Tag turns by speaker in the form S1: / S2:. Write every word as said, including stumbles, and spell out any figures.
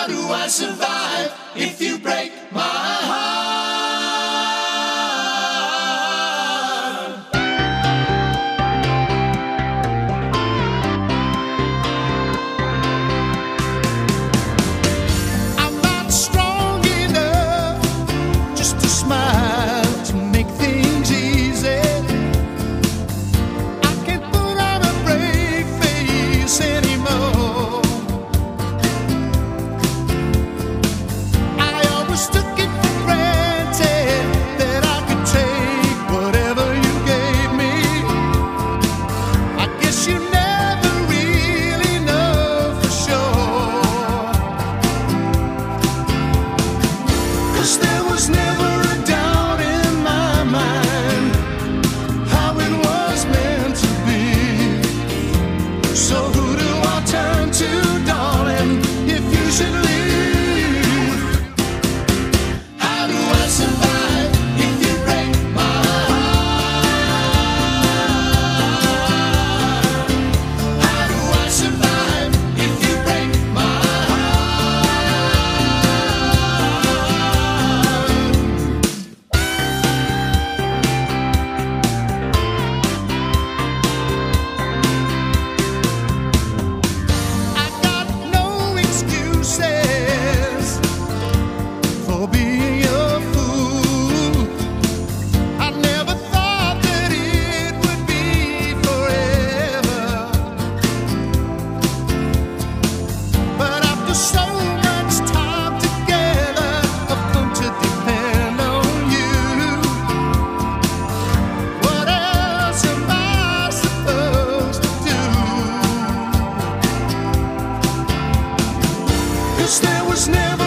S1: How do I survive if you break my heart? I'm not strong enough just to smile to make things easy. I can't put on a brave face anymore. Took it for granted that I could take whatever you gave me. I guess you never really know for sure, 'cause there was never a doubt in my mind how it was meant to be. So who do I turn to, darling, if you should leave? Survive if you break my heart. How do I survive if you break my I got no excuses for being your there was never